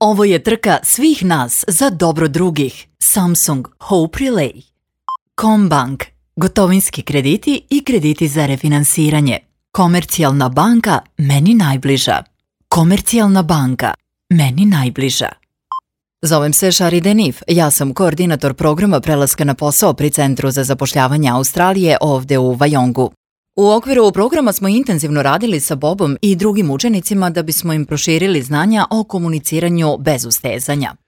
Ovo je trka svih nas za dobro drugih. Samsung Hope Relay. Combank, gotovinski krediti i krediti za refinansiranje. Komercijalna banka, meni najbliža. Komercijalna banka, meni najbliža. Zovem se Shari Denif, ja sam koordinator programa prelaska na posao pri Centru za zapošljavanje Australije ovde u Vajongu. U okviru programa smo intenzivno radili sa Bobom i drugim učenicima da bismo im proširili znanja o komuniciranju bez ustezanja.